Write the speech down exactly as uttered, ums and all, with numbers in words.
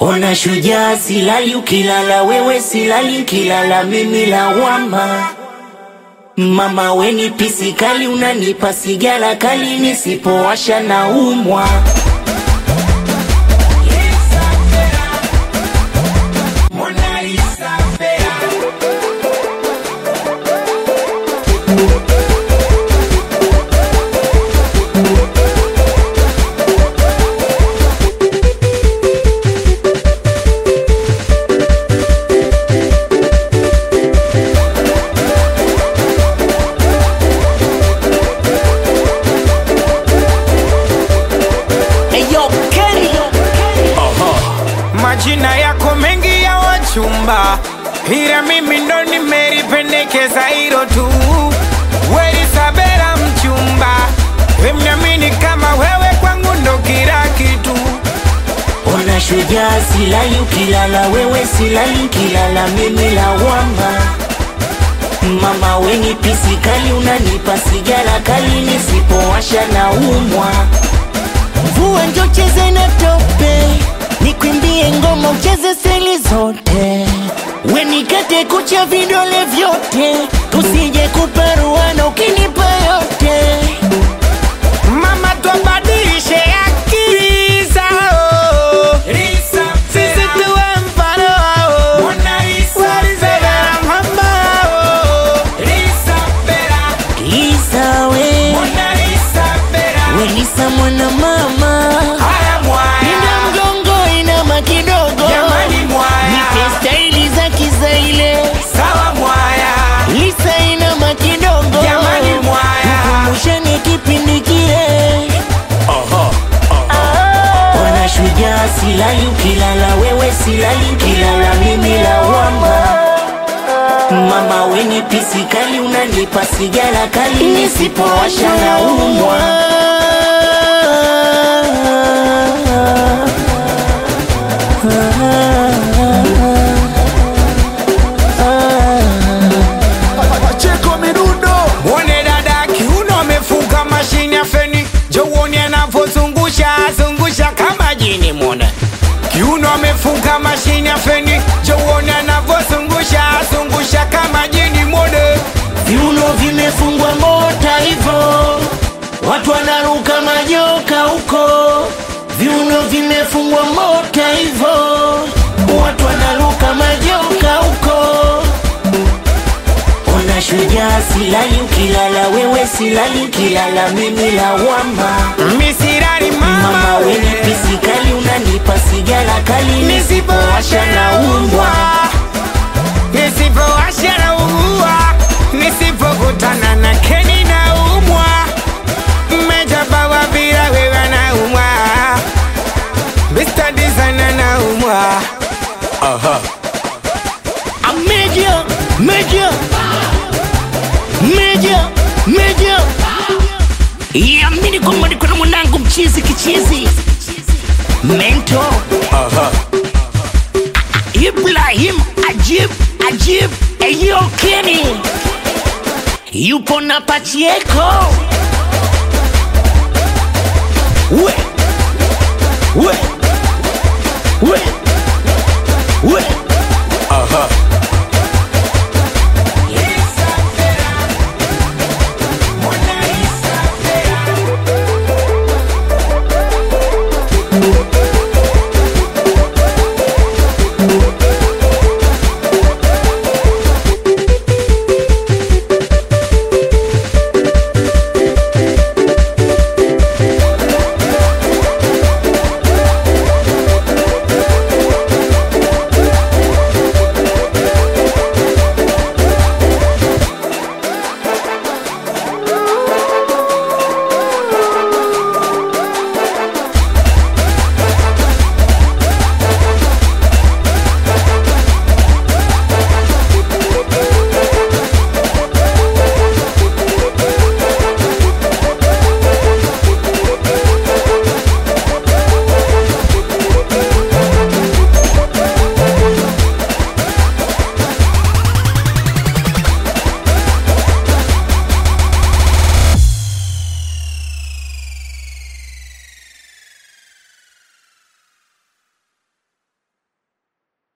Ona shujaa silali ukilala wewe silali nkilala mimi lawama. Mama weni pisi kali unanipa sigara kali nisipowasha na umwa. Majina yako mengi ya wachumba, ila mimi ndo nimeripendekeza hilo tu. Wewe Sabela mchumba, wemnyamini kama wewe kwangu ndo kila kitu. Ona shujaa silali ukilala wewe silali nkilala mimi lawama. Mama weni pisi kali unanipa sigara kali nisipowasha na umwa. Mvua njo cheze na tope, nikwimbie ngoma ucheze seli zote, we nikate kucha vidole vyote, tusije kuparuana ukinipa yote. Mama tuabadilishe akili zao, sisi tuwe mfano wao. Wali Sabela mhamba wao, Lisa we, we Lisa mwana mama, nina mgongo inama kidogo, nipe staili za kizaile. Lisa inama kidogo, tukumbushane kipindi kile. Ona shujaa silali ukilala wewe silali nkilala mimi lawama. Mama weni pisi kali unanipa sigara kali nisipowasha na umwa. Mwone dada kiuno amefunga mashine ya feni, jo uone anavozungusha zungusha kama jini. Mwone kiuno amefunga mashine ya feni, jo uone anavozungusha zungusha kama jini. Mwone Viuno vimefungwa mota hivo, watu wanaruka majoka huko. Viuno vimefungwa mota hivo, watu wanaruka majoka huko. Ona shujaa silali ukilala wewe silali nkilala mimi lawama. misirari Mama mama weni pisi kali unanipa sigara kali nisipowasha na umwa. nisipowasha na umwa, nisipokutana na Keni na umwa. Mmejabawa bila wewe na umwa, mister Designer na umwa. A major, major, major, major. Yamini kwamba niko na mwanangu mchizi kichizi Mento Ibrahim Ajib Ajib Eyo Kenny yupo na Pachieko. We We We We